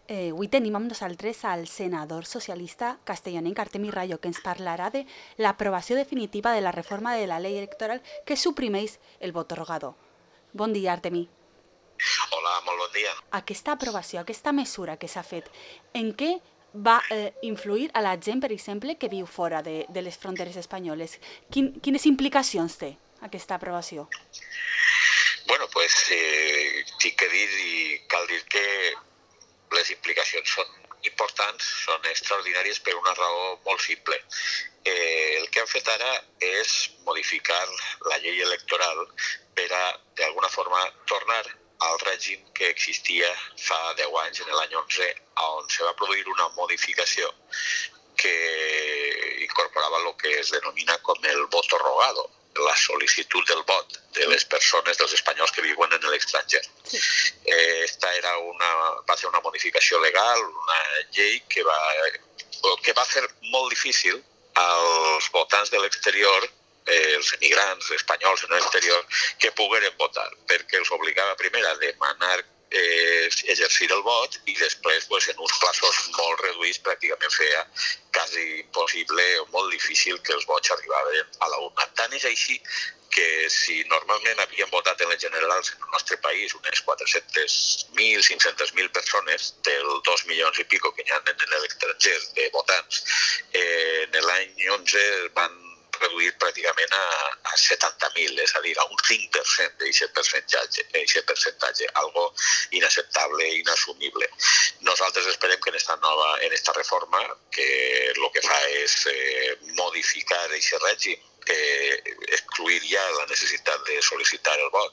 Avui tenim amb nosaltres al senador socialista castellonenc Artemi Rayo, que ens parlarà de l'aprovació definitiva de la reforma de la llei electoral que suprimeix el vot rogado. Bon dia, Artemi. Hola, molt bon dia. Aquesta aprovació, aquesta mesura que s'ha fet, en què va influir a la gent, per exemple, que viu fora de les fronteres espanyoles? Quines implicacions té aquesta aprovació? Bueno, pues tinc que dir i cal dir que les implicacions són importants, són extraordinàries per una raó molt simple. El que han fet ara és modificar la llei electoral per a, d'alguna forma, tornar al règim que existia fa 10 anys, en l'any 11, on se va produir una modificació que incorporava el que es denomina com el voto rogado, la sol·licitud del vot de les persones, dels espanyols que viuen en l'estranger. Sí. Esta va ser una modificació legal, una llei que va fer molt difícil als votants de l'exterior, els emigrants espanyols en l'exterior, que pogueren votar, perquè els obligava primer a demanar exercir el vot i després en uns plaços molt reduïts pràcticament feia quasi impossible o molt difícil que els vots arribaven a la urna. Tant és així que si normalment havien votat en les generals en el nostre país unes 400.000, 500.000 persones del 2 milions i pico que hi ha en l'estranger de votants, en l'any 11 van reduït pràcticament a 70.000, és a dir, a un 5% d'aquest percentatge, algo inacceptable i inassumible. Nosaltres esperem que en esta reforma, que el que fa és modificar aquest règim, excluir ja la necessitat de sol·licitar el vot,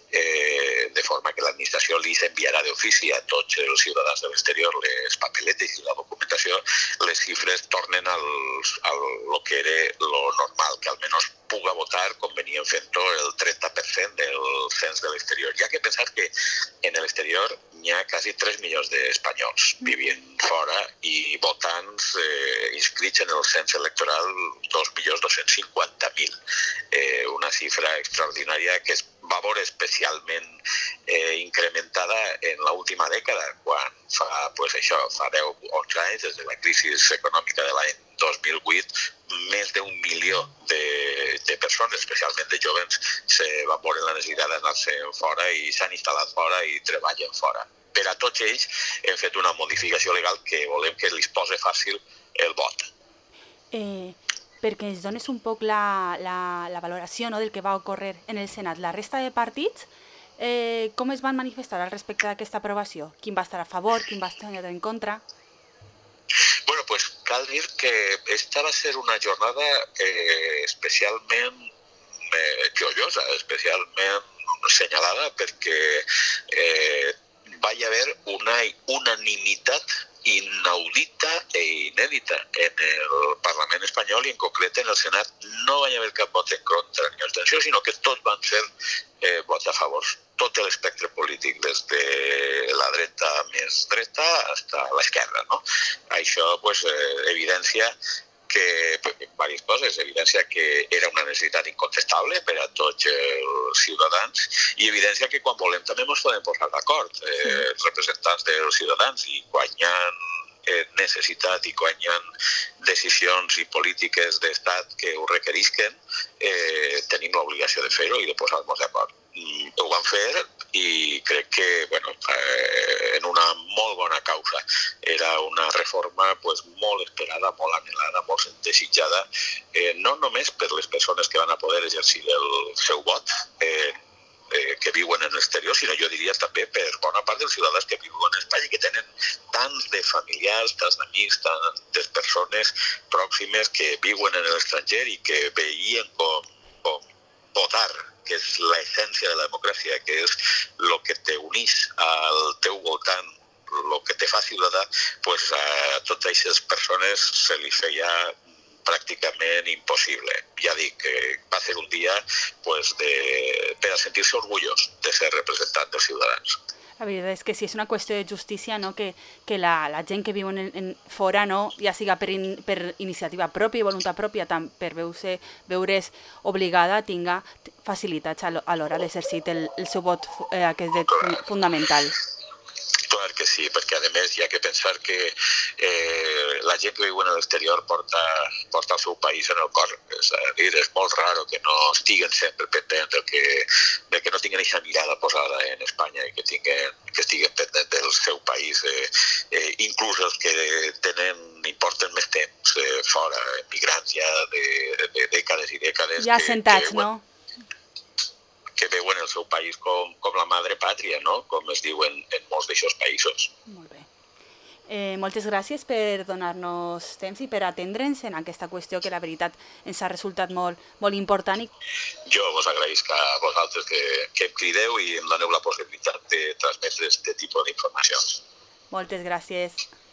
de forma que l'administració li enviarà d'ofici a tots els ciutadans de l'exterior les papeletes i la documentació, les xifres tornen a lo que era lo normal, que almenys puga votar, com venien fent-ho, el 30% del cens de l'exterior. Hi ha que pensar que en l'exterior hi ha quasi 3 milions d'espanyols vivint fora i votants inscrits en el cens electoral 2.250.000. Una xifra extraordinària que es va veure especialment incrementada en l'última dècada, quan fa 10 o 11 anys, des de la crisi econòmica de l'any 2008, més d'1 milió de persones, especialment de joves, se van veure la necessitat d'anar-se fora i s'han instal·lat fora i treballen fora. Per a tots ells hem fet una modificació legal que volem que els posi fàcil el vot. Perquè ens dones un poc la valoració, no, del que va ocórrer en el Senat. La resta de partits, com es van manifestar al respecte d'aquesta aprovació? Quin va estar a favor, quin va estar en contra? Bueno, pues cal dir que esta va ser una jornada especialment joiosa, especialment senyalada, perquè va haver una unanimitat inaudita e inèdita en el Parlament espanyol i en concret en el Senat. No va haver cap vot en contra ni abstenció, sinó que tots van ser vots a favor. Tot l'espectre polític, des de la dreta més dreta fins a l'esquerra, no? Això evidencia diverses coses. Evidència que era una necessitat incontestable per a tots els ciutadans i evidència que quan volem també ens podem posar d'acord els representants dels ciutadans, i quan hi ha necessitat i quan hi ha decisions i polítiques d'estat que ho requerisquen, tenim l'obligació de fer-ho i de posar-nos d'acord. Ho van fer i crec que en una molt bona causa. Era una reforma molt esperada, molt anhelada, molt desitjada, no només per les persones que van a poder exercir el seu vot, que viuen en l'exterior, sinó jo diria també per bona part dels ciutadans que viuen en Espanya i que tenen tants de familiars, tants d'amics, tantes persones pròximes que viuen en l'estranger i que veien com votar, que és l'essència de la democràcia, que és el que t'unís al teu voltant, el que te fa ciutadà, a totes aquestes persones se li feia pràcticament impossible. Ja dic que va ser un dia per a sentir-se orgullós de ser representant dels ciutadans. La veritat és que sí, és una qüestió de justícia, no? que la gent que viu fora, no? Ja siga per iniciativa pròpia i voluntat pròpia, tant per veure's obligada, tinga facilitats a l'hora d'exercir el seu vot, aquest dret fundamental. Clar que sí, perquè a més hi ha que pensar que la gent que viu en l'exterior porta el seu país en el cor. És a dir, és molt raro que no estiguen sempre pendents de que no tinguin aquesta mirada posada en Espanya i que estiguen pendents del seu país. Inclús els que i porten més temps fora, migrants ja de dècades i dècades. Ja assentats, no? Que veuen el seu país com la madre pàtria, no? Com es diu en molts d'aixòs països. Molt bé. Moltes gràcies per donar-nos temps i per atendre'ns en aquesta qüestió que la veritat ens ha resultat molt, molt important. Jo vos agraïsc a vosaltres que em crideu i em doneu la possibilitat de transmetre aquest tipus d'informacions. Moltes gràcies.